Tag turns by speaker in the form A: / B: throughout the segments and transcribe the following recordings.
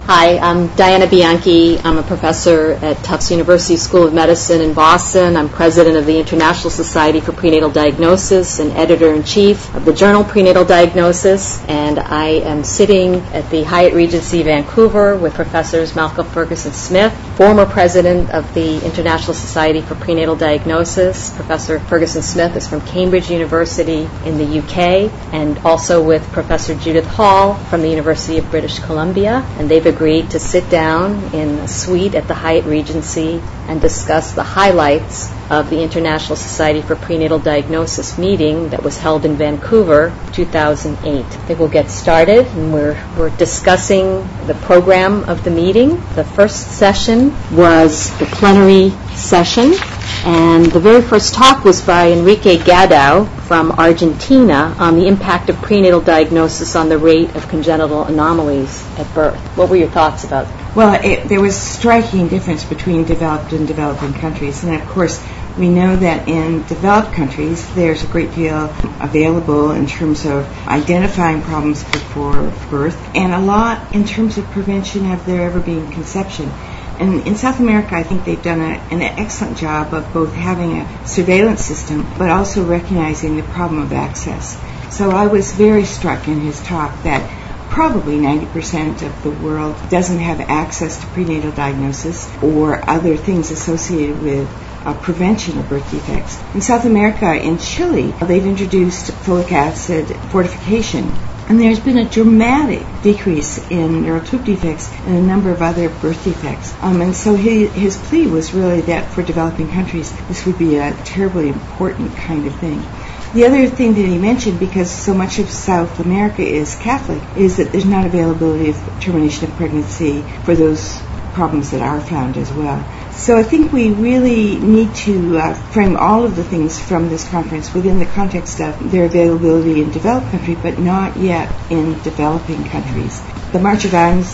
A: Hi, I'm Diana Bianchi. I'm a professor at Tufts University School of Medicine in Boston. I'm president of the International Society for Prenatal Diagnosis and editor-in-chief of the journal Prenatal Diagnosis. And I am sitting at the Hyatt Regency Vancouver with Professors Malcolm Ferguson-Smith, former president of the International Society for Prenatal Diagnosis. Professor Ferguson-Smith is from Cambridge University in the UK, and also with Professor Judith Hall from the University of British Columbia. And they've agreed to sit down in a suite at the Hyatt Regency and discuss the highlights of the International Society for Prenatal Diagnosis meeting that was held in Vancouver 2008. I think we'll get started, and we're discussing the program of the meeting. The first session was the plenary session, and the very first talk was by Enrique Gadao from Argentina on the impact of prenatal diagnosis on the rate of congenital anomalies at birth. What were your thoughts about it?
B: Well, there was a striking difference between developed and developing countries, and of course we know that in developed countries there's a great deal available in terms of identifying problems before birth, and a lot in terms of prevention of there ever being conception. And in South America, I think they've done an excellent job of both having a surveillance system but also recognizing the problem of access. So I was very struck in his talk that probably 90% of the world doesn't have access to prenatal diagnosis or other things associated with prevention of birth defects. In South America, in Chile, they've introduced folic acid fortification, and there's been a dramatic decrease in neural tube defects and a number of other birth defects. And so his plea was really that for developing countries, this would be a terribly important kind of thing. The other thing that he mentioned, because so much of South America is Catholic, is that there's not availability of termination of pregnancy for those problems that are found as well. So I think we really need to frame all of the things from this conference within the context of their availability in developed countries, but not yet in developing countries. The March of Dimes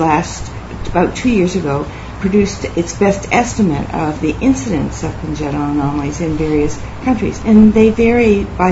B: about 2 years ago, produced its best estimate of the incidence of congenital anomalies in various countries, and they vary by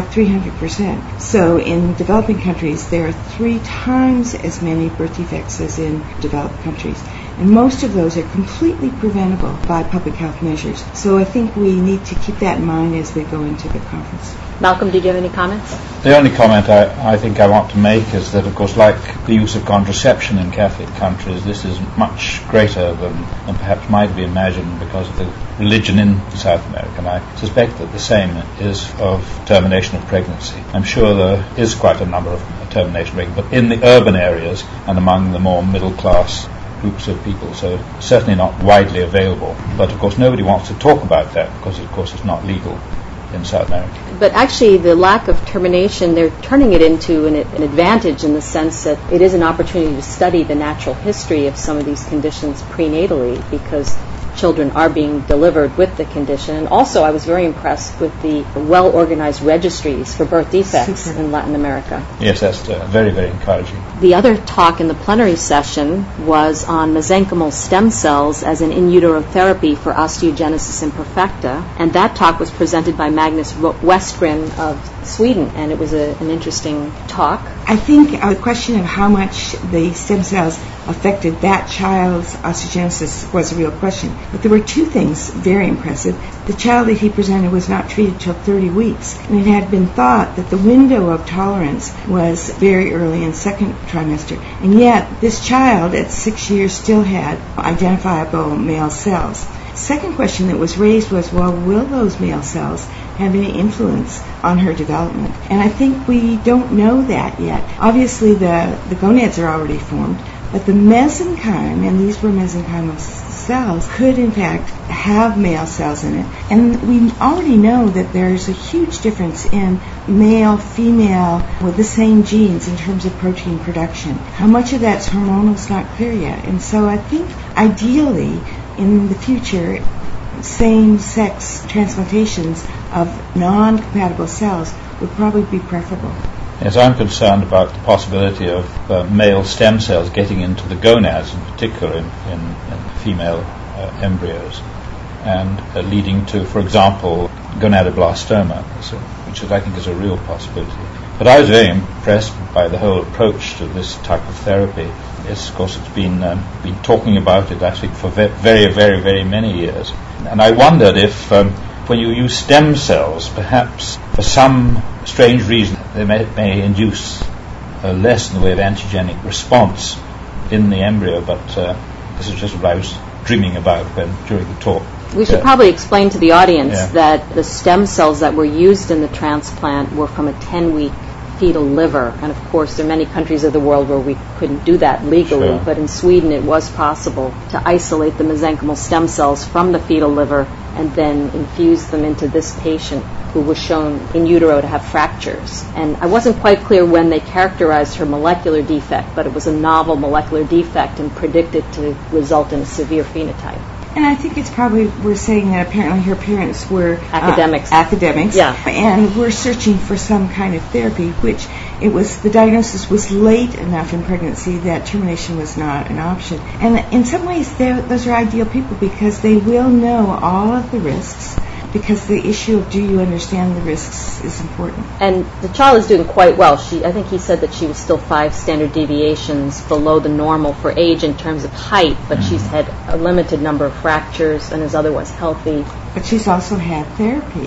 B: 300%. So in developing countries, there are 3 times as many birth defects as in developed countries. And most of those are completely preventable by public health measures. So I think we need to keep that in mind as we go into the conference.
A: Malcolm, did you have any comments?
C: The only comment I think I want to make is that, of course, like the use of contraception in Catholic countries, this is much greater than perhaps might be imagined because of the religion in South America. And I suspect that the same is of termination of pregnancy. I'm sure there is quite a number of termination rates, but in the urban areas and among the more middle-class groups of people, so certainly not widely available. But of course nobody wants to talk about that because of course it's not legal in South America.
A: But actually the lack of termination, they're turning it into an advantage in the sense that it is an opportunity to study the natural history of some of these conditions prenatally, because children are being delivered with the condition. And also I was very impressed with the well-organized registries for birth defects in Latin America.
C: Yes, that's very, very encouraging.
A: The other talk in the plenary session was on mesenchymal stem cells as an in utero therapy for osteogenesis imperfecta, and that talk was presented by Magnus Westgren of Sweden, and it was an interesting talk.
B: I think a question of how much the stem cells affected that child's osteogenesis was a real question. But there were 2 things very impressive. The child that he presented was not treated till 30 weeks, and it had been thought that the window of tolerance was very early in second trimester. And yet, this child at 6 years still had identifiable male cells. Second question that was raised was, well, will those male cells have any influence on her development? And I think we don't know that yet. Obviously, the gonads are already formed, but the mesenchyme, and these were mesenchymal cells, could in fact have male cells in it. And we already know that there's a huge difference in male, female with the same genes in terms of protein production. How much of that's hormonal is not clear yet. And so I think ideally in the future, same-sex transplantations of non-compatible cells would probably be preferable.
C: Yes, I'm concerned about the possibility of male stem cells getting into the gonads, in particular in female embryos, and leading to, for example, gonadoblastoma, which I think is a real possibility. But I was very impressed by the whole approach to this type of therapy, It's, of course, it's been talking about it, I think, for very, very, very many years. And I wondered if, when you use stem cells, perhaps for some strange reason, they may induce less in the way of antigenic response in the embryo, but this is just what I was dreaming about during the talk.
A: We should probably explain to the audience that the stem cells that were used in the transplant were from a 10-week fetal liver. And of course, there are many countries of the world where we couldn't do that legally,
C: Sure.
A: but in Sweden it was possible to isolate the mesenchymal stem cells from the fetal liver and then infuse them into this patient who was shown in utero to have fractures. And I wasn't quite clear when they characterized her molecular defect, but it was a novel molecular defect and predicted to result in a severe phenotype.
B: And I think it's probably, we're saying that apparently her parents were
A: Academics.
B: Yeah. And were searching for some kind of therapy, which the diagnosis was late enough in pregnancy that termination was not an option. And in some ways, those are ideal people because they will know all of the risks, because the issue of do you understand the risks is important.
A: And the child is doing quite well. I think he said that she was still 5 standard deviations below the normal for age in terms of height, but she's had a limited number of fractures and is otherwise healthy.
B: But she's also had therapy.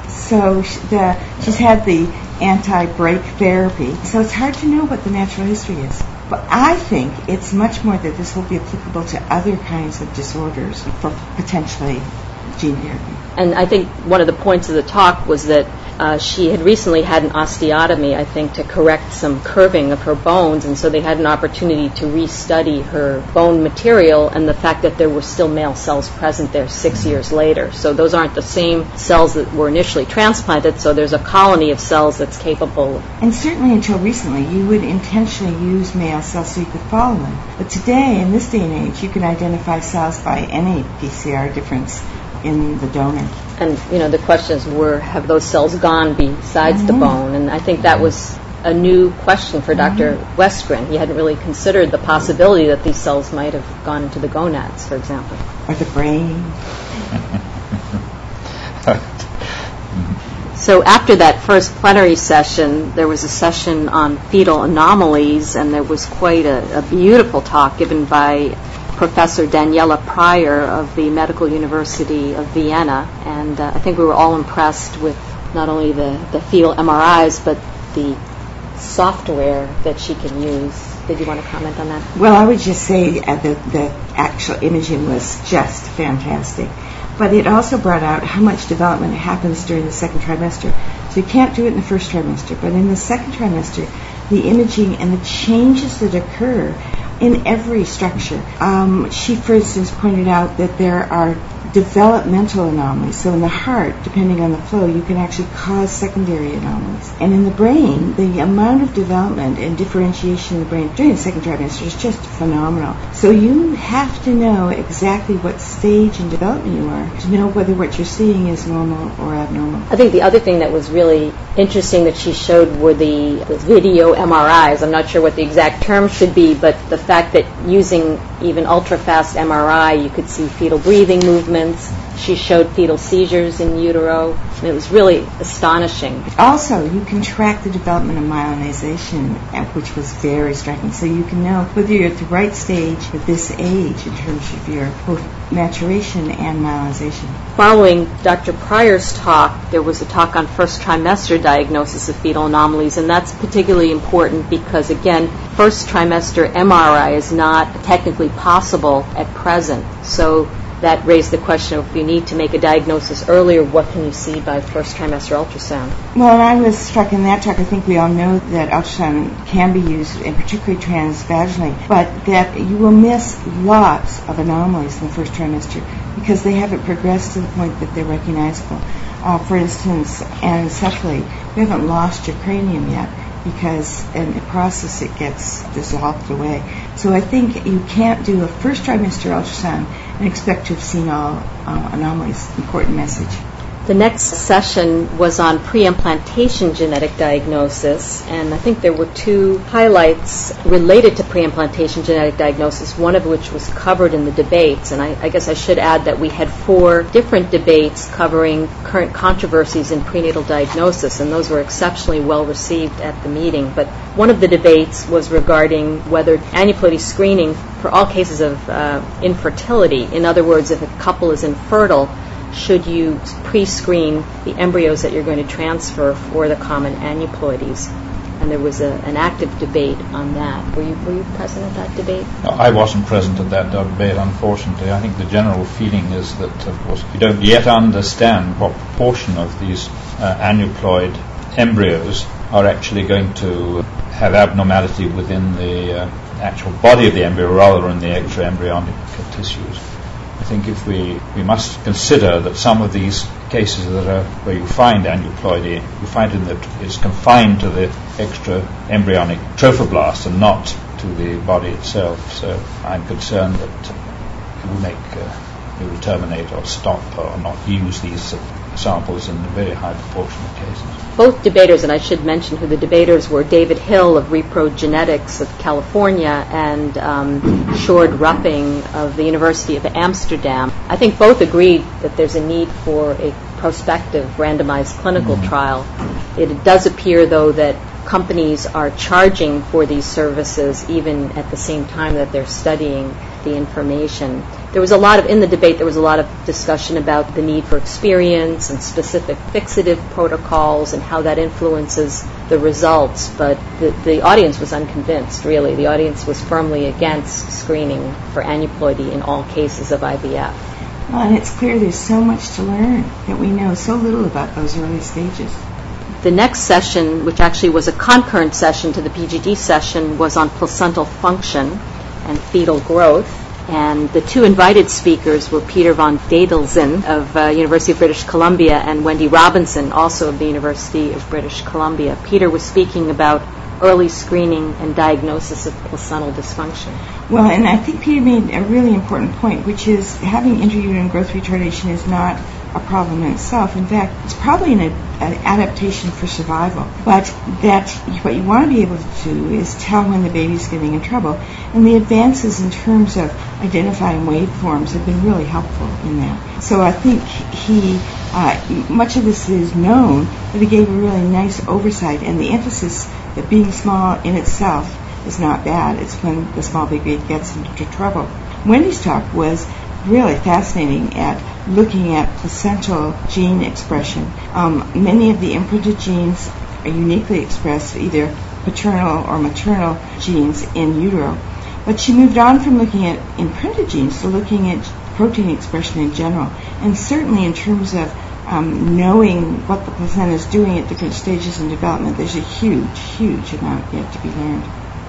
B: So she's had the anti-break therapy. So it's hard to know what the natural history is. But I think it's much more that this will be applicable to other kinds of disorders for potentially gene therapy.
A: And I think one of the points of the talk was that she had recently had an osteotomy, I think, to correct some curving of her bones, and so they had an opportunity to restudy her bone material and the fact that there were still male cells present there 6 years later. So those aren't the same cells that were initially transplanted, so there's a colony of cells that's capable.
B: And certainly until recently, you would intentionally use male cells so you could follow them. But today, in this day and age, you can identify cells by any PCR difference in the donor.
A: And, the question is, have those cells gone besides the bone? And I think that was a new question for Dr. Westgren. He hadn't really considered the possibility that these cells might have gone into the gonads, for example.
B: Or the brain.
A: So after that first plenary session, there was a session on fetal anomalies, and there was quite a beautiful talk given by Professor Daniela Pryor of the Medical University of Vienna, and I think we were all impressed with not only the fetal MRIs, but the software that she can use. Did you want to comment on that?
B: Well, I would just say that the actual imaging was just fantastic. But it also brought out how much development happens during the second trimester. So you can't do it in the first trimester, but in the second trimester, the imaging and the changes that occur in every structure. She, for instance, pointed out that there are developmental anomalies. So in the heart, depending on the flow, you can actually cause secondary anomalies. And in the brain, the amount of development and differentiation in the brain during the second trimester is just phenomenal. So you have to know exactly what stage in development you are to know whether what you're seeing is normal or abnormal.
A: I think the other thing that was really interesting that she showed were the video MRIs. I'm not sure what the exact term should be, but the fact that using even ultra-fast MRI, you could see fetal breathing movements. She showed fetal seizures in utero. And it was really astonishing.
B: Also, you can track the development of myelinization, which was very striking. So you can know whether you're at the right stage at this age in terms of your both maturation and myelinization.
A: Following Dr. Pryor's talk, there was a talk on first trimester diagnosis of fetal anomalies, and that's particularly important because, again, first trimester MRI is not technically possible at present. So that raised the question of if you need to make a diagnosis earlier, what can you see by first trimester ultrasound?
B: Well, and I was struck in that talk. I think we all know that ultrasound can be used, and particularly transvaginally, but that you will miss lots of anomalies in the first trimester because they haven't progressed to the point that they're recognizable. For instance, anencephaly, we haven't lost your cranium yet because in the process it gets dissolved away. So I think you can't do a first trimester ultrasound and expect to have seen all anomalies. Important message.
A: The next session was on pre-implantation genetic diagnosis, and I think there were two highlights related to pre-implantation genetic diagnosis, one of which was covered in the debates, and I guess I should add that we had 4 different debates covering current controversies in prenatal diagnosis, and those were exceptionally well received at the meeting. But one of the debates was regarding whether aneuploidy screening for all cases of infertility, in other words, if a couple is infertile, should you pre-screen the embryos that you're going to transfer for the common aneuploidies? And there was an active debate on that. Were you present at that debate?
C: No, I wasn't present at that debate, unfortunately. I think the general feeling is that, of course, we don't yet understand what proportion of these aneuploid embryos are actually going to have abnormality within the actual body of the embryo rather than the extra-embryonic tissues. I think if we must consider that some of these cases that are where you find aneuploidy, you find in that it's confined to the extra embryonic trophoblast and not to the body itself. So I'm concerned that we will terminate or stop or not use these samples in a very high proportion of cases.
A: Both debaters, and I should mention who the debaters were, David Hill of Repro Genetics of California and Sjoerd Rupping of the University of Amsterdam. I think both agreed that there's a need for a prospective randomized clinical trial. It does appear, though, that companies are charging for these services even at the same time that they're studying the information. There was in the debate, there was a lot of discussion about the need for experience and specific fixative protocols and how that influences the results, but the audience was unconvinced, really. The audience was firmly against screening for aneuploidy in all cases of IVF.
B: Well, and it's clear there's so much to learn that we know so little about those early stages.
A: The next session, which actually was a concurrent session to the PGD session, was on placental function and fetal growth. And the 2 invited speakers were Peter van Dedelzen of University of British Columbia and Wendy Robinson, also of the University of British Columbia. Peter was speaking about early screening and diagnosis of placental dysfunction.
B: Well, and I think Peter made a really important point, which is having intrauterine growth retardation is not a problem in itself. In fact, it's probably an adaptation for survival. But that what you want to be able to do is tell when the baby's getting in trouble. And the advances in terms of identifying waveforms have been really helpful in that. So I think much of this is known, but he gave a really nice oversight. And the emphasis that being small in itself is not bad. It's when the small baby gets into trouble. Wendy's talk was really fascinating at looking at placental gene expression. Many of the imprinted genes are uniquely expressed, either paternal or maternal genes in utero. But she moved on from looking at imprinted genes to looking at protein expression in general. And certainly in terms of knowing what the placenta is doing at different stages in development, there's a huge amount yet to be learned.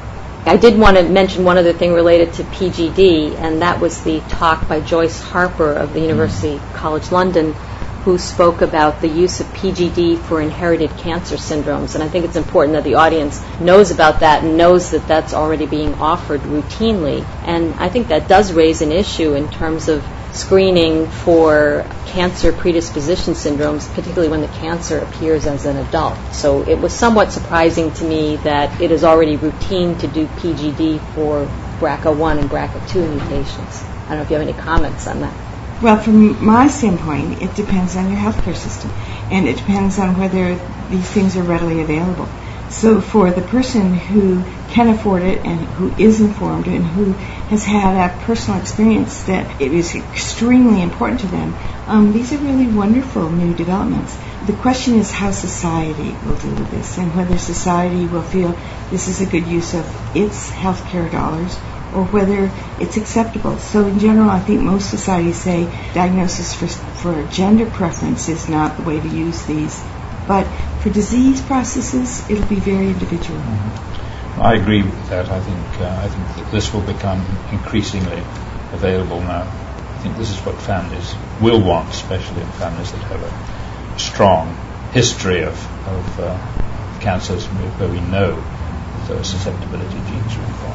A: I did want to mention one other thing related to PGD, and that was the talk by Joyce Harper of the University College London, who spoke about the use of PGD for inherited cancer syndromes. And I think it's important that the audience knows about that and knows that that's already being offered routinely. And I think that does raise an issue in terms of screening for cancer predisposition syndromes, particularly when the cancer appears as an adult. So it was somewhat surprising to me that it is already routine to do PGD for BRCA1 and BRCA2 mutations. I don't know if you have any comments on that.
B: Well, from my standpoint, it depends on your healthcare system, and it depends on whether these things are readily available. So for the person who can afford it and who is informed and who has had a personal experience that it is extremely important to them, these are really wonderful new developments. The question is how society will deal with this and whether society will feel this is a good use of its healthcare dollars or whether it's acceptable. So in general, I think most societies say diagnosis for gender preference is not the way to use these. But for disease processes, it'll be very individual.
C: Mm-hmm. I agree with that. I think that this will become increasingly available now. I think this is what families will want, especially in families that have a strong history of cancers where we know that those susceptibility genes are involved.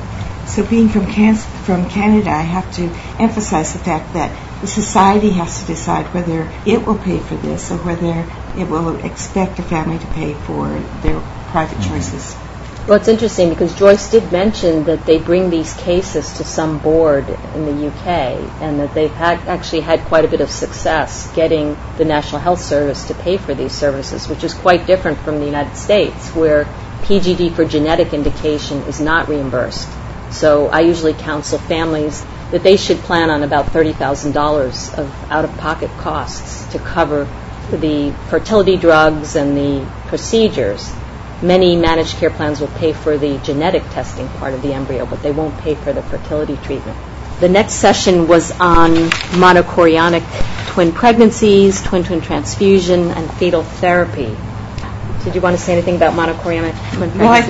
B: So being from Canada, I have to emphasize the fact that the society has to decide whether it will pay for this or whether it will expect a family to pay for their private choices.
A: Well, it's interesting because Joyce did mention that they bring these cases to some board in the UK and that they've actually had quite a bit of success getting the National Health Service to pay for these services, which is quite different from the United States, where PGD for genetic indication is not reimbursed. So I usually counsel families that they should plan on about $30,000 of out-of-pocket costs to cover the fertility drugs and the procedures. Many managed care plans will pay for the genetic testing part of the embryo, but they won't pay for the fertility treatment. The next session was on monochorionic twin pregnancies, twin-twin transfusion, and fetal therapy. Did you want to say anything about monochorionic twin pregnancies?
B: Well, I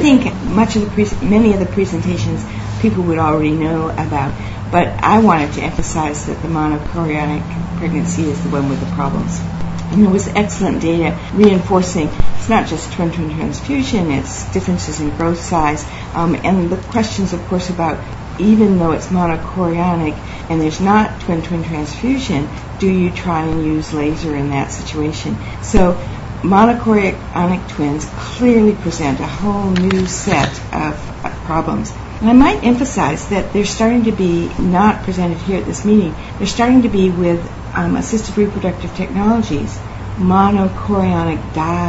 B: think many of the presentations people would already know about, but I wanted to emphasize that the monochorionic pregnancy is the one with the problems. And there was excellent data reinforcing it's not just twin-twin transfusion, it's differences in growth size, and the questions, of course, about even though it's monochorionic and there's not twin-twin transfusion, do you try and use laser in that situation? So monochorionic twins clearly present a whole new set of problems. And I might emphasize that they're starting to be, not presented here at this meeting, they're starting to be with assisted reproductive technologies, monochorionic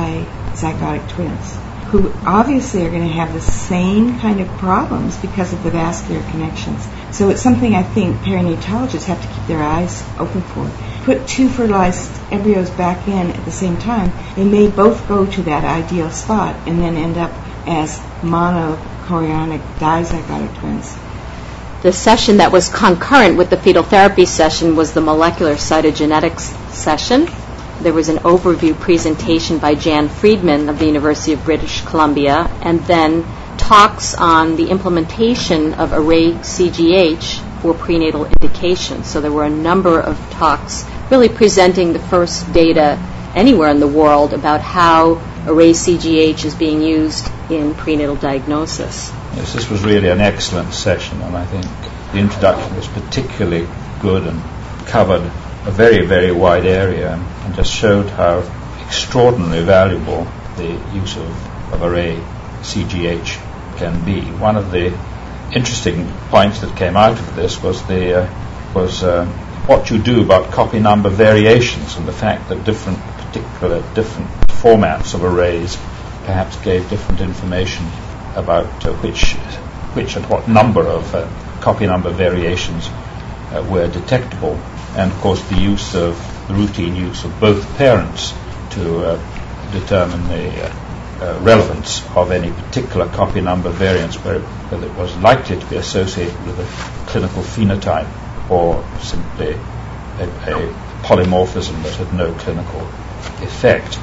B: dizygotic twins, who obviously are going to have the same kind of problems because of the vascular connections. So it's something I think perinatologists have to keep their eyes open for. Put two fertilized embryos back in at the same time, they may both go to that ideal spot and then end up as monochorionic dizygotic twins.
A: The session that was concurrent with the fetal therapy session was the molecular cytogenetics session. There was an overview presentation by Jan Friedman of the University of British Columbia, and then talks on the implementation of array CGH for prenatal indication. So there were a number of talks really presenting the first data anywhere in the world about how array CGH is being used in prenatal diagnosis.
C: Yes, this was really an excellent session, and I think the introduction was particularly good and covered a very, very wide area and just showed how extraordinarily valuable the use of array CGH can be. One of the interesting points that came out of this was what you do about copy number variations and the fact that different formats of arrays perhaps gave different information about which and what number of copy number variations were detectable. And of course the routine use of both parents to determine the relevance of any particular copy number variance, whether it was likely to be associated with a clinical phenotype or simply a polymorphism that had no clinical effect.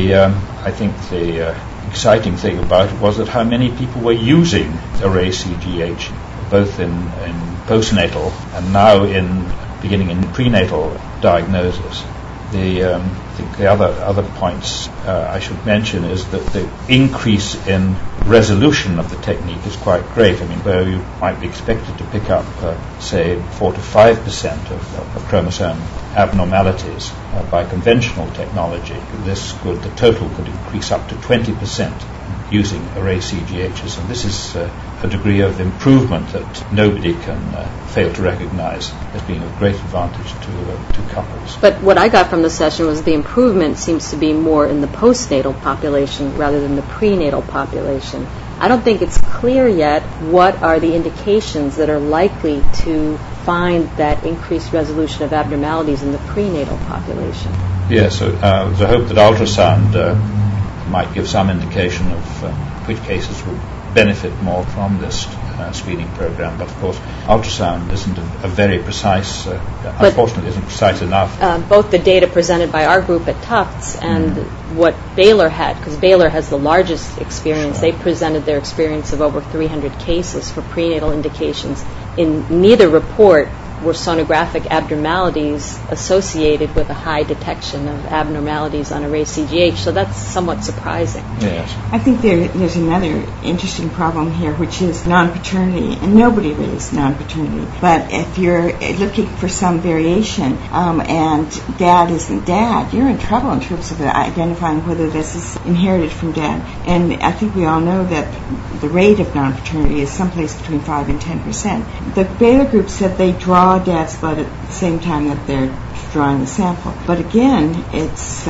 C: I think the exciting thing about it was that how many people were using array CGH, both in postnatal and now beginning in prenatal diagnosis. I think the other points I should mention is that the increase in resolution of the technique is quite great. I mean, where you might be expected to pick up, say, 4 to 5% of chromosome abnormalities by conventional technology, the total could increase up to 20% using array CGHs, and this is a degree of improvement that nobody can fail to recognize as being of great advantage to couples.
A: But what I got from the session was the improvement seems to be more in the postnatal population rather than the prenatal population. I don't think it's clear yet what are the indications that are likely to find that increased resolution of abnormalities in the prenatal population.
C: Yes, so there's a hope that ultrasound might give some indication of which cases would benefit more from this screening program. But of course, ultrasound isn't a very precise, unfortunately isn't precise enough.
A: Both the data presented by our group at Tufts and what Baylor had, because Baylor has the largest experience, they presented their experience of over 300 cases for prenatal indications. In neither report were sonographic abnormalities associated with a high detection of abnormalities on array CGH. So that's somewhat surprising.
C: Yes.
B: I think there's another interesting problem here, which is non-paternity, and nobody raised non-paternity. But if you're looking for some variation and dad isn't dad, you're in trouble in terms of identifying whether this is inherited from dad. And I think we all know that the rate of non-paternity is someplace between 5 and 10%. The Baylor group said they draw dad's blood at the same time that they're drawing the sample. But again, it's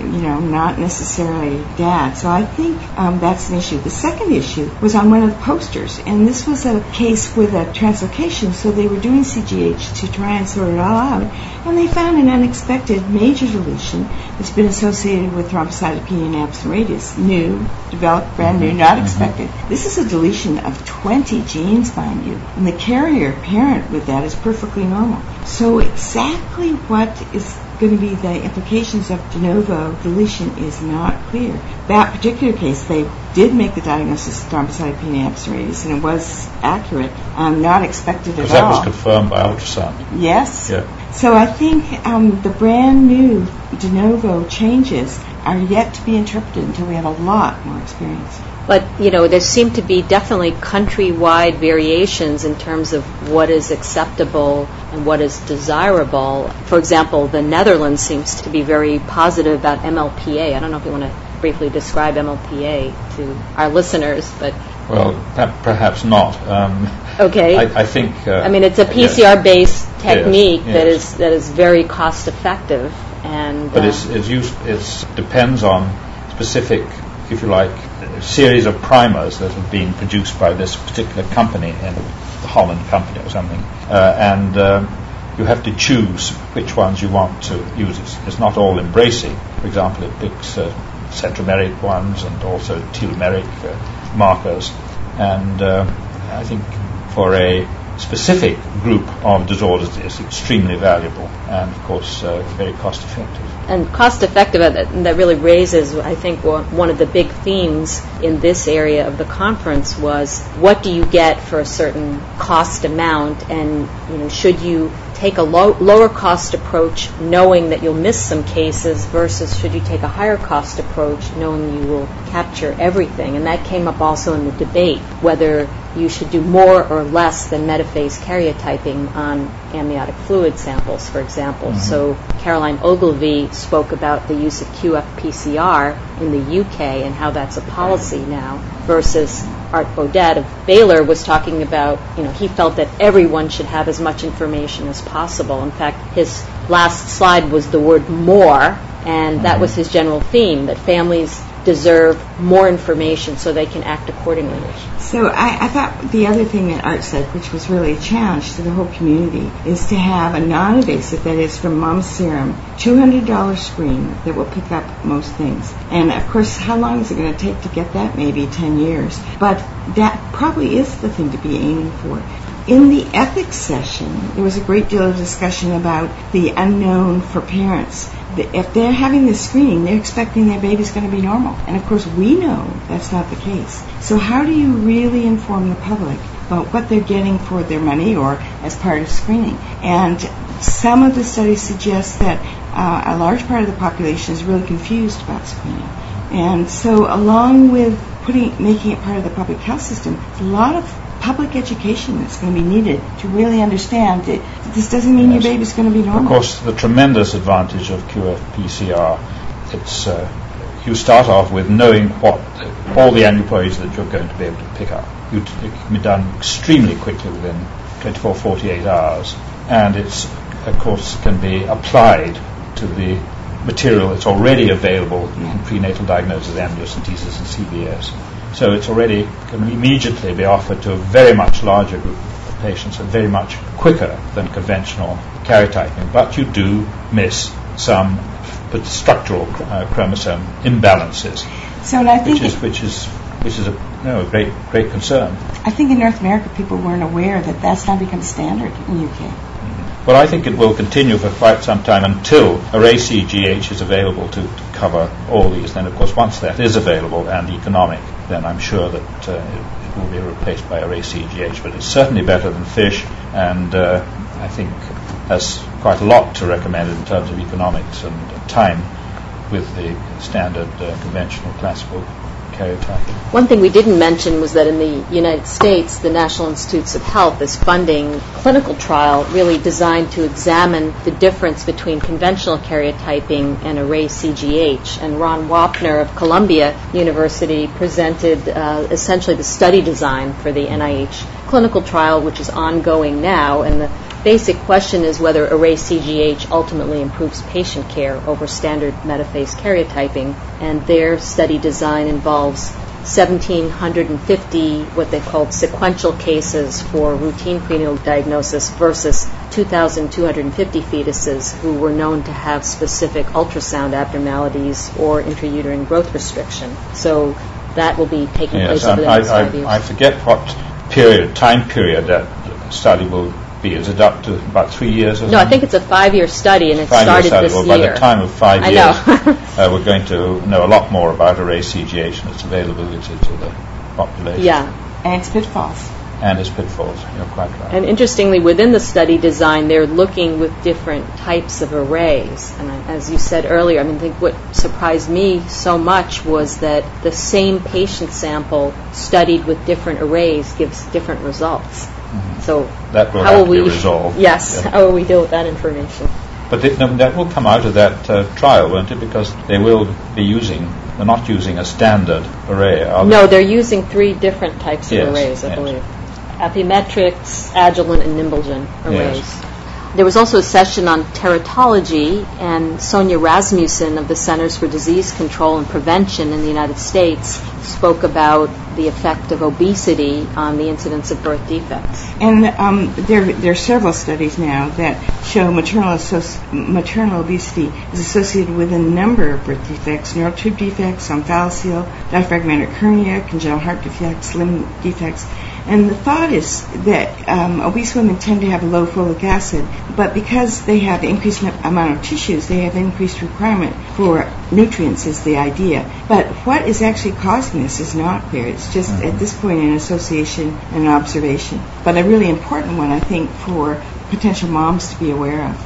B: not necessarily dad. So I think that's an issue. The second issue was on one of the posters, and this was a case with a translocation, so they were doing CGH to try and sort it all out, and they found an unexpected major deletion that's been associated with thrombocytopenia and absent radius. New, developed, brand new, not expected. This is a deletion of 20 genes, mind you, and the carrier parent with that is perfectly normal. So exactly what is going to be the implications of de novo deletion is not clear. That particular case, they did make the diagnosis of thrombocytopenia absent radius, and it was accurate, not expected at all.
C: Because that was confirmed by ultrasound.
B: Yes.
C: Yeah.
B: So I think the brand new de novo changes are yet to be interpreted until we have a lot more experience.
A: But, there seem to be definitely countrywide variations in terms of what is acceptable and what is desirable. For example, the Netherlands seems to be very positive about MLPA. I don't know if you want to briefly describe MLPA to our listeners, but...
C: Well, perhaps not.
A: Okay.
C: I think...
A: it's a PCR-based technique
C: yes.
A: that is very cost-effective. And
C: but it depends on specific, if you like, series of primers that have been produced by this particular company, and the Holland company or something, and you have to choose which ones you want to use. It's not all embracing. For example, it picks centromeric ones and also telomeric markers, and I think for a specific group of disorders it's extremely valuable and, of course, very cost effective.
A: And cost effective, that really raises, I think, one of the big themes in this area of the conference was, what do you get for a certain cost amount, and should you take a lower cost approach knowing that you'll miss some cases versus should you take a higher cost approach knowing you will capture everything. And that came up also in the debate, whether you should do more or less than metaphase karyotyping on amniotic fluid samples, for example. Mm-hmm. So Caroline Ogilvie spoke about the use of QF-PCR in the UK and how that's a policy now, versus Art Baudet of Baylor was talking about, he felt that everyone should have as much information as possible. In fact, his last slide was the word more, and that was his general theme, that families deserve more information so they can act accordingly.
B: So I thought the other thing that Art said, which was really a challenge to the whole community, is to have a non-invasive, that is from mom's serum, $200 screen that will pick up most things. And of course, how long is it going to take to get that? Maybe 10 years. But that probably is the thing to be aiming for. In the ethics session, there was a great deal of discussion about the unknown for parents. If they're having this screening, they're expecting their baby's going to be normal. And of course, we know that's not the case. So how do you really inform the public about what they're getting for their money or as part of screening? And some of the studies suggest that a large part of the population is really confused about screening. And so along with making it part of the public health system, a lot of public education that's going to be needed to really understand that this doesn't mean your baby's going to be normal.
C: Of course, the tremendous advantage of QF-PCR, it's you start off with knowing what all the aneuploidies that you're going to be able to pick up. It can be done extremely quickly within 24, 48 hours, and it's, of course, can be applied to the material that's already available in prenatal diagnosis, amniocentesis, and CBS. So it's already can immediately be offered to a very much larger group of patients and very much quicker than conventional karyotyping. But you do miss some structural chromosome imbalances,
B: so, and I think
C: which is a great concern.
B: I think in North America people weren't aware that that's now become standard in the UK.
C: Well, I think it will continue for quite some time until array CGH is available to cover all these. Then, of course, once that is available and economic, then I'm sure that it will be replaced by array CGH. But it's certainly better than FISH, and I think has quite a lot to recommend in terms of economics and time with the standard conventional classical karyotyping.
A: One thing we didn't mention was that in the United States, the National Institutes of Health is funding a clinical trial really designed to examine the difference between conventional karyotyping and array CGH. And Ron Wapner of Columbia University presented essentially the study design for the NIH clinical trial, which is ongoing now. And the basic question is whether array CGH ultimately improves patient care over standard metaphase karyotyping, and their study design involves 1,750 what they called sequential cases for routine prenatal diagnosis versus 2,250 fetuses who were known to have specific ultrasound abnormalities or intrauterine growth restriction. So that will be taking place over the next 5 years.
C: I forget what time period that study will be. Is it up to about 3 years or something?
A: No, I think it's a 5-year study, and it started this year.
C: By the time of 5 years,
A: I know.
C: we're going to know a lot more about array CGH and its availability to the population.
A: Yeah.
B: And its pitfalls.
C: And its pitfalls, you're quite right.
A: And interestingly, within the study design, they're looking with different types of arrays. And as you said earlier, I think what surprised me so much was that the same patient sample studied with different arrays gives different results. Mm-hmm. So
C: that will have to be resolved.
A: Yes, yeah. How will we deal with that information?
C: But that will come out of that trial, won't it? Because they're not using a standard array, are they?
A: No, they're using 3 different types of arrays, I believe. Epimetrics, Agilent, and Nimblegen arrays. Yes. There was also a session on teratology, and Sonia Rasmussen of the Centers for Disease Control and Prevention in the United States spoke about the effect of obesity on the incidence of birth defects.
B: And there are several studies now that show maternal obesity is associated with a number of birth defects: neural tube defects, omphalocele, diaphragmatic hernia, congenital heart defects, limb defects. And the thought is that obese women tend to have low folic acid, but because they have increased amount of tissues, they have increased requirement for nutrients is the idea. But what is actually causing this is not clear. It's just at this point an association and an observation. But a really important one, I think, for potential moms to be aware of.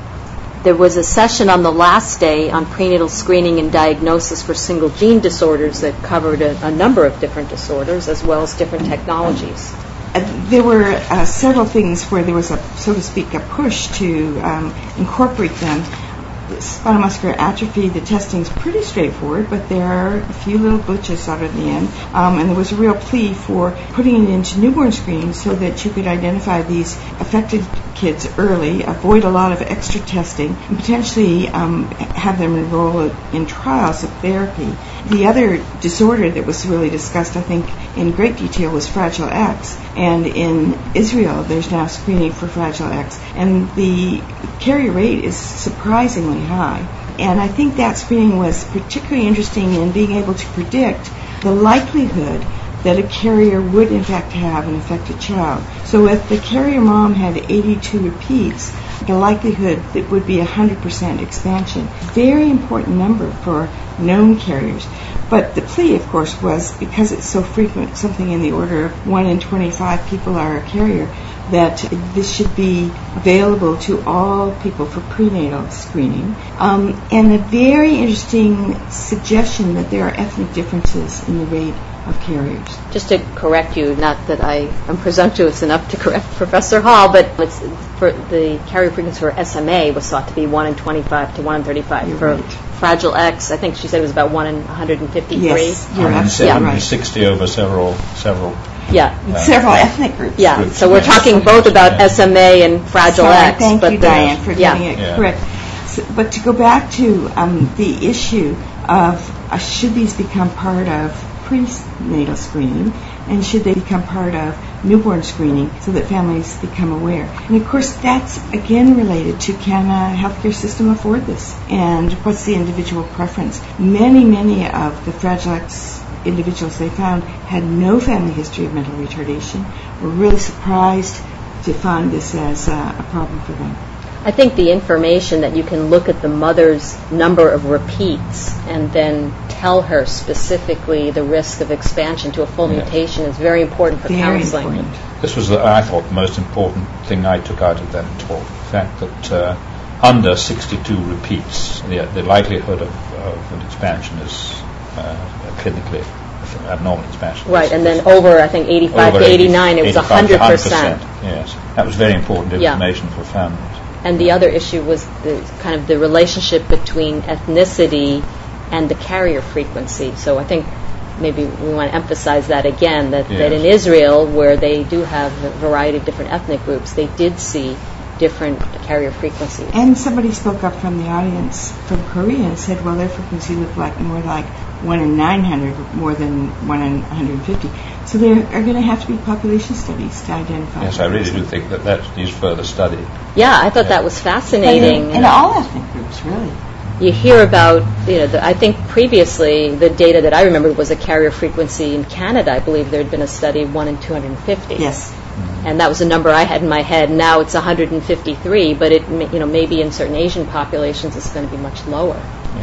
A: There was a session on the last day on prenatal screening and diagnosis for single gene disorders that covered a number of different disorders as well as different technologies.
B: There were several things where there was so to speak, a push to incorporate them. Spinal muscular atrophy, the testing is pretty straightforward, but there are a few little glitches out at the end. And there was a real plea for putting it into newborn screening so that you could identify these affected kids early, avoid a lot of extra testing, and potentially have them enroll in trials of therapy. The other disorder that was really discussed, I think, in great detail was Fragile X. And in Israel, there's now screening for Fragile X. And the carrier rate is surprisingly high. And I think that screening was particularly interesting in being able to predict the likelihood that a carrier would in fact have an affected child. So if the carrier mom had 82 repeats, the likelihood it would be 100% expansion. Very important number for known carriers. But the plea, of course, was because it's so frequent, something in the order of 1 in 25 people are a carrier, that this should be available to all people for prenatal screening. And a very interesting suggestion that there are ethnic differences in the rate of carriers.
A: Just to correct you, not that I am presumptuous enough to correct Professor Hall, but it's for the carrier frequency for SMA was thought to be 1 in 25 to 1 in 35.
B: You're
A: for
B: right.
A: Fragile X, I think she said it was about 1 in 153.
B: Yes, you're absolutely right.
C: 60 over several.
A: Yeah.
B: Several ethnic groups.
A: Yeah, so we're talking both about SMA and Fragile X.
B: Thank you, Diane, for getting it correct. So, but to go back to the issue of should these become part of prenatal screening, and should they become part of newborn screening so that families become aware. And of course that's again related to can a healthcare system afford this, and what's the individual preference. Many of the Fragile X individuals they found had no family history of mental retardation, were really surprised to find this as a problem for them.
A: I think the information that you can look at the mother's number of repeats and then tell her specifically the risk of expansion to a full mutation is very important for counseling.
B: Important.
C: This was, I thought, the most important thing I took out of that talk, the fact that under 62 repeats, the likelihood of an expansion is clinically abnormal expansion.
A: Right, and then over, I think, 85 to 89, it was 100%.
C: Yes, that was very important information for families.
A: And the other issue was the relationship between ethnicity and the carrier frequency. So I think maybe we want to emphasize that again, that in Israel, where they do have a variety of different ethnic groups, they did see different carrier frequencies.
B: And somebody spoke up from the audience from Korea and said, well, their frequency looked like more like 1 in 900 more than 1 in 150. So there are going to have to be population studies to identify.
C: Yes, I really do think that needs further study.
A: Yeah, I thought that was fascinating.
B: In all ethnic groups, really.
A: You hear about, I think previously the data that I remembered was a carrier frequency in Canada. I believe there had been a study of 1 in 250.
B: Yes.
A: And that was a number I had in my head. Now it's 153, but it, maybe in certain Asian populations it's going to be much lower.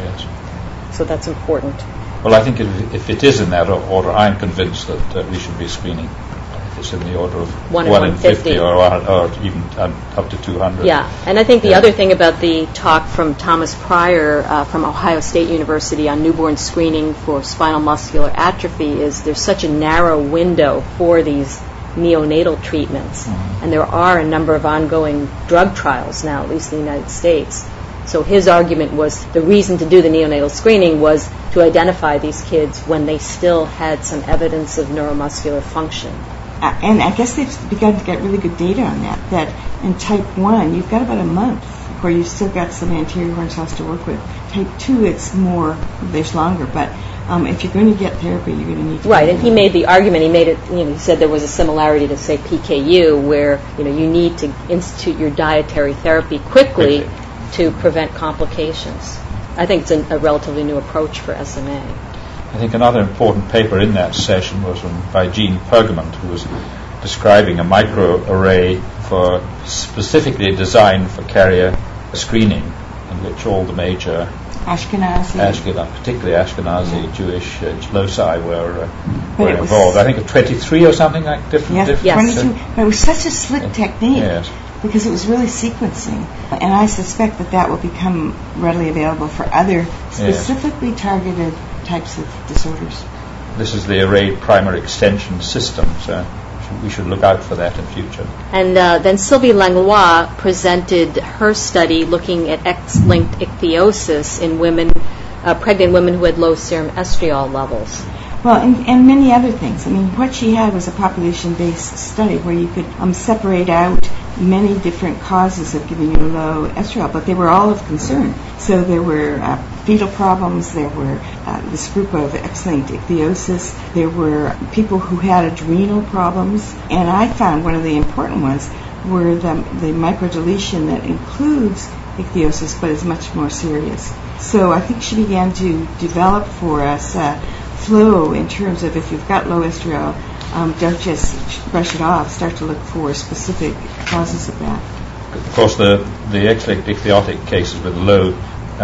C: Yes.
A: So that's important.
C: Well, I think if it is in that order, I'm convinced that we should be screening. If it's in the order of 1 in 50 or even up to 200.
A: Yeah, and I think the other thing about the talk from Thomas Pryor from Ohio State University on newborn screening for spinal muscular atrophy is there's such a narrow window for these neonatal treatments. Mm-hmm. And there are a number of ongoing drug trials now, at least in the United States. So his argument was the reason to do the neonatal screening was to identify these kids when they still had some evidence of neuromuscular function.
B: And I guess they've begun to get really good data on that in type 1, you've got about a month where you've still got some anterior horn cells to work with. Type 2, there's longer, but if you're going to get therapy, you're going to need to...
A: Right, and he made the argument, he said there was a similarity to, say, PKU, where, you need to institute your dietary therapy quickly to prevent complications. I think it's a relatively new approach for SMA.
C: I think another important paper in that session was by Jean Pergament, who was describing a microarray specifically designed for carrier screening, in which all the major particularly Ashkenazi Jewish loci were involved. I think of 23 or something like different.
A: Yes.
B: 22. But it was such a slick technique because it was really sequencing, and I suspect that will become readily available for other specifically targeted types of disorders.
C: This is the array primer extension system, so we should look out for that in future.
A: And then Sylvie Langlois presented her study looking at X-linked ichthyosis in pregnant women who had low serum estriol levels.
B: Well, and many other things. I mean, what she had was a population-based study where you could separate out many different causes of giving you low estriol, but they were all of concern. So there were fetal problems, there were this group of X-linked ichthyosis, there were people who had adrenal problems, and I found one of the important ones were the microdeletion that includes ichthyosis but is much more serious. So I think she began to develop for us flow in terms of if you've got low estriol, don't just brush it off, start to look for specific causes of that.
C: Of course, the X-linked ichthyotic cases with low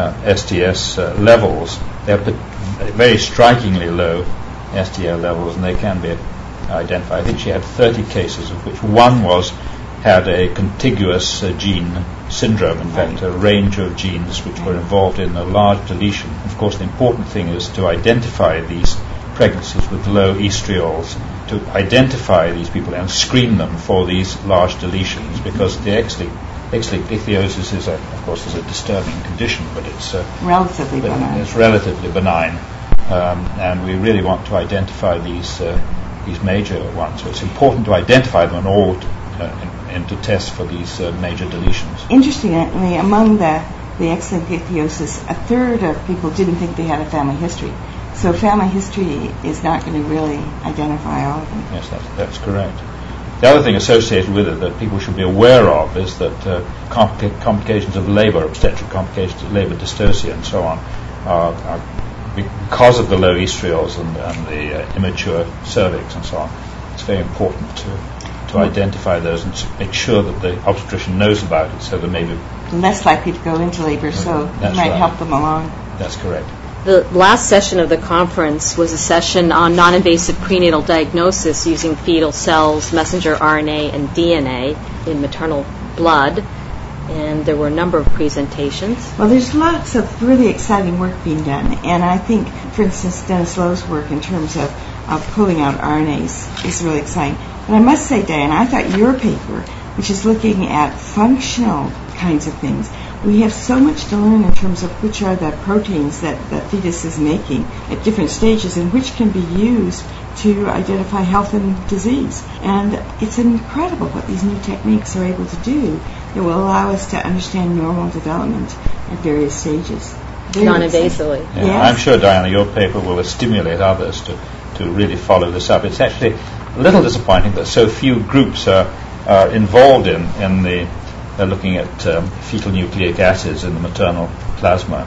C: STS levels, they have very strikingly low STL levels, and they can be identified. I think she had 30 cases, of which one had a contiguous gene syndrome, in fact, a range of genes which were involved in a large deletion. Of course, the important thing is to identify these pregnancies with low estriols, to identify these people and screen them for these large deletions, because the X-linked ichthyosis is a disturbing condition, but it's
B: relatively benign.
C: It's relatively benign, and we really want to identify these major ones. So it's important to identify them and to test for these major deletions.
B: Interestingly, among the X-linked ichthyosis, a third of people didn't think they had a family history. So family history is not going to really identify all of them.
C: Yes, that's correct. The other thing associated with it that people should be aware of is that complications of labour, obstetric complications of labour, dystocia and so on, are because of the low estriols and the immature cervix and so on. It's very important to to identify those and to make sure that the obstetrician knows about it, so that maybe
B: less likely to go into labor, so it might help them along.
C: That's correct.
A: The last session of the conference was a session on non-invasive prenatal diagnosis using fetal cells, messenger RNA, and DNA in maternal blood. And there were a number of presentations.
B: Well, there's lots of really exciting work being done. And I think, for instance, Dennis Lowe's work in terms of pulling out RNAs is really exciting. But I must say, Diana, I thought your paper, which is looking at functional kinds of things, we have so much to learn in terms of which are the proteins that the fetus is making at different stages and which can be used to identify health and disease. And it's incredible what these new techniques are able to do that will allow us to understand normal development at various stages.
A: Non-invasively.
C: Yeah,
B: yes.
C: I'm sure, Diana, your paper will stimulate others to really follow this up. It's actually a little disappointing that so few groups are involved in the looking at fetal nucleic acids in the maternal plasma.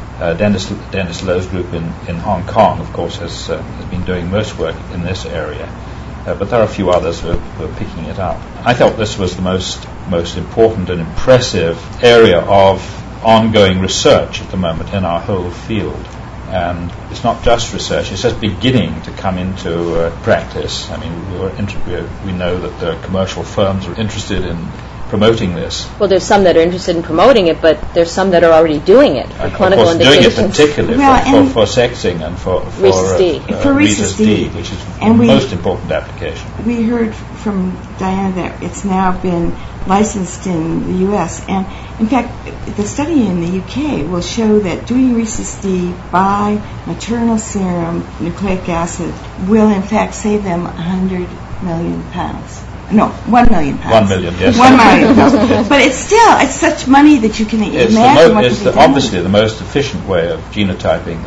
C: Dennis Lowe's group in Hong Kong, of course, has been doing most work in this area, but there are a few others who are picking it up. I thought this was the most important and impressive area of ongoing research at the moment in our whole field. And it's not just research; it's just beginning to come into practice. I mean, we know that the commercial firms are interested in promoting this.
A: Well, there's some that are interested in promoting it, but there's some that are already doing it for clinical indications.
C: Doing it particularly for sexing and for Rhesus D, which is the most important application.
B: We heard from Diana that it's now been licensed in the U.S. and in fact, the study in the UK will show that doing Rhesus D by maternal serum nucleic acid will in fact save them £100 million. No, £1 million.
C: 1 million, yes.
B: £1 million. But it's such money that you can imagine what
C: it's obviously the most efficient way of genotyping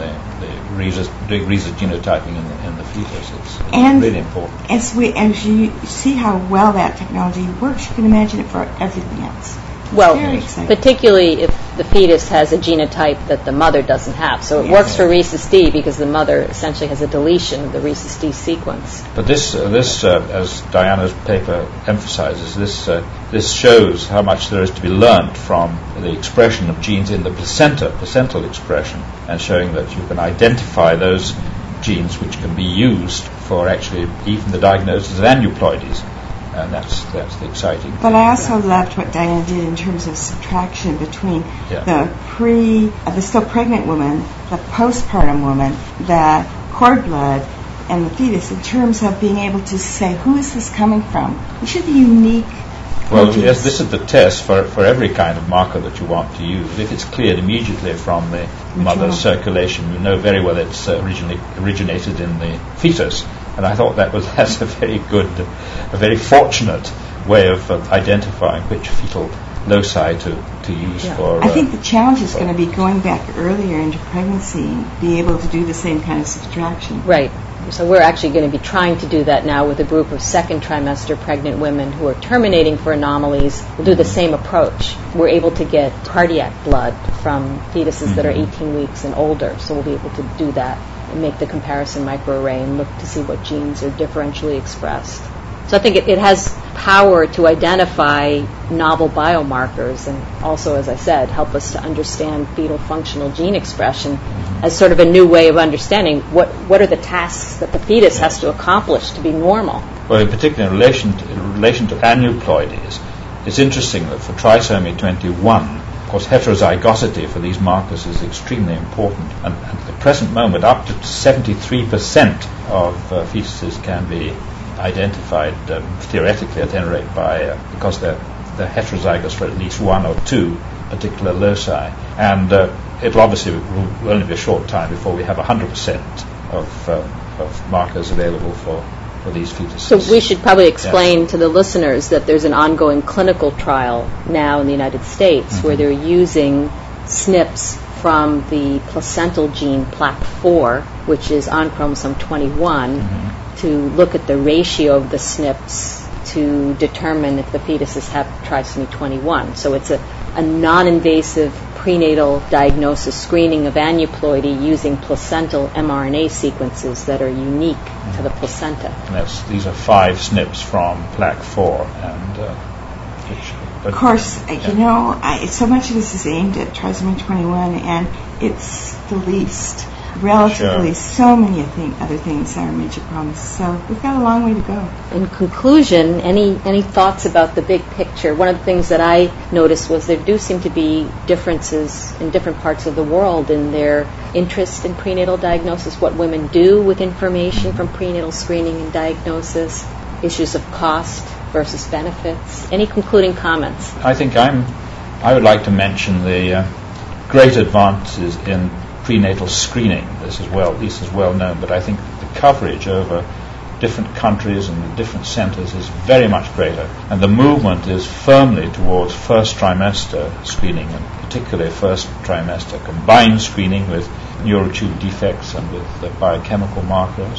C: doing Rhesus genotyping in the fetus. It's really important.
B: As you see how well that technology works, you can imagine it for everything else.
A: Well, particularly if the fetus has a genotype that the mother doesn't have. So it works for Rhesus D because the mother essentially has a deletion of the Rhesus D sequence.
C: But this, as Diana's paper emphasizes, this shows how much there is to be learnt from the expression of genes in the placental expression, and showing that you can identify those genes which can be used for actually even the diagnosis of aneuploidies. And that's the exciting thing.
B: But I also loved what Diana did in terms of subtraction between the still pregnant woman, the postpartum woman, the cord blood, and the fetus in terms of being able to say, who is this coming from? Which are the unique proteins?
C: Well, yes, this is the test for every kind of marker that you want to use. If it's cleared immediately from the mother's circulation, you know very well it's originated in the fetus. And I thought that's a very fortunate way of identifying which fetal loci to use for...
B: I think the challenge is going to be going back earlier into pregnancy and be able to do the same kind of subtraction.
A: Right. So we're actually going to be trying to do that now with a group of second trimester pregnant women who are terminating for anomalies. We'll do the same approach. We're able to get cardiac blood from fetuses that are 18 weeks and older, so we'll be able to do that and make the comparison microarray and look to see what genes are differentially expressed. So I think it has power to identify novel biomarkers and also, as I said, help us to understand fetal functional gene expression as sort of a new way of understanding what are the tasks that the fetus has to accomplish to be normal.
C: Well, in particular, in relation to aneuploidies, it's interesting that for trisomy 21, of course, heterozygosity for these markers is extremely important. And at the present moment, up to 73% of fetuses can be identified theoretically at any rate because they're heterozygous for at least one or two particular loci. And it'll obviously will only be a short time before we have 100% of markers available for these fetuses.
A: So we should probably explain to the listeners that there's an ongoing clinical trial now in the United States where they're using SNPs from the placental gene PLAC4, which is on chromosome 21, to look at the ratio of the SNPs to determine if the fetuses have trisomy 21. So it's a non-invasive prenatal diagnosis screening of aneuploidy using placental mRNA sequences that are unique to the placenta.
C: And these are 5 SNPs from PLAC4, and
B: of course, so much of this is aimed at trisomy 21, and it's the least. Relatively, so many other things are major problems. So we've got a long way to go.
A: In conclusion, any thoughts about the big picture? One of the things that I noticed was there do seem to be differences in different parts of the world in their interest in prenatal diagnosis, what women do with information from prenatal screening and diagnosis, issues of cost versus benefits. Any concluding comments?
C: I think I would like to mention the great advances in prenatal screening. This is well known, but I think the coverage over different countries and different centres is very much greater, and the movement is firmly towards first trimester screening, and particularly first trimester combined screening with neurotube defects and with biochemical markers.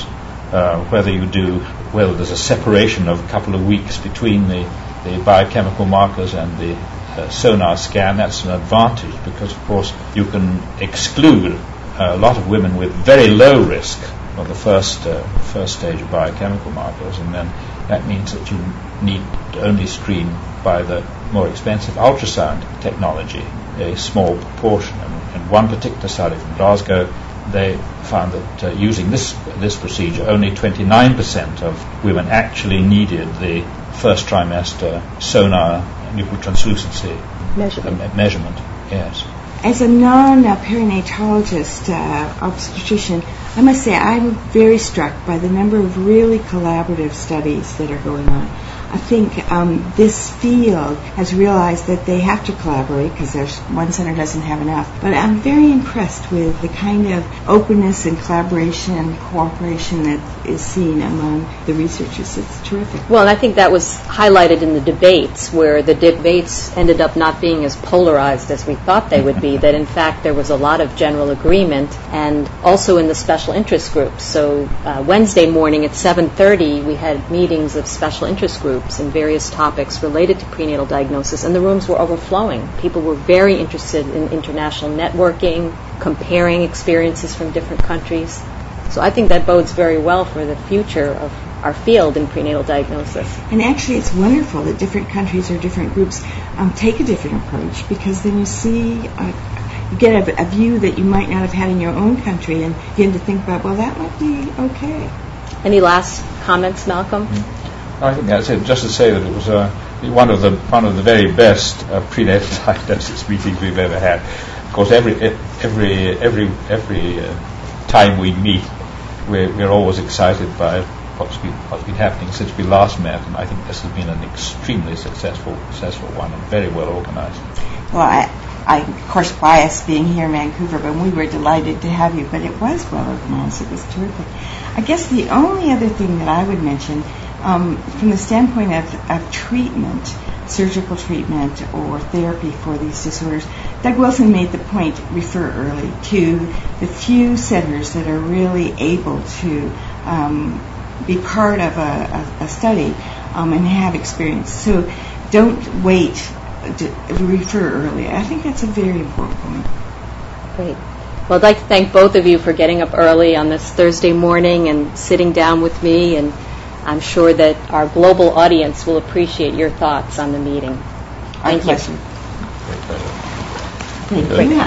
C: Whether there's a separation of a couple of weeks between the biochemical markers and the sonar scan, that's an advantage, because of course you can exclude a lot of women with very low risk of the first stage of biochemical markers, and then that means that you need to only screen by the more expensive ultrasound technology, a small proportion. And in one particular study from Glasgow, they found that using this procedure, only 29% of women actually needed the first trimester sonar nuclear translucency measurement. Yes.
B: As a non-perinatologist obstetrician, I must say I'm very struck by the number of really collaborative studies that are going on. I think this field has realized that they have to collaborate because there's one center doesn't have enough. But I'm very impressed with the kind of openness and collaboration and cooperation that is seen among the researchers. It's terrific.
A: Well, and I think that was highlighted in the debates, where the debates ended up not being as polarized as we thought they would be, that in fact there was a lot of general agreement, and also in the special interest groups. So Wednesday morning at 7:30 we had meetings of special interest groups and various topics related to prenatal diagnosis, and the rooms were overflowing. People were very interested in international networking, comparing experiences from different countries. So I think that bodes very well for the future of our field in prenatal diagnosis.
B: And actually it's wonderful that different countries or different groups take a different approach, because then you see, you get a view that you might not have had in your own country, and begin to think about, well, that might be okay.
A: Any last comments, Malcolm?
C: I think that's it. Just to say that it was one of the very best prenatal diagnosis meetings we've ever had. Of course, every time we meet, we're always excited by what's been happening since we last met, and I think this has been an extremely successful one and very well organized.
B: Well, I of course biased being here in Vancouver, but we were delighted to have you. But it was well organized. It was terrific. I guess the only other thing that I would mention, from the standpoint of treatment, surgical treatment or therapy for these disorders, Doug Wilson made the point, refer early, to the few centers that are really able to be part of a study and have experience. So don't wait to refer early. I think that's a very important point.
A: Great. Well, I'd like to thank both of you for getting up early on this Thursday morning and sitting down with me, and I'm sure that our global audience will appreciate your thoughts on the meeting. Thank you.
B: Great pleasure. Thank you.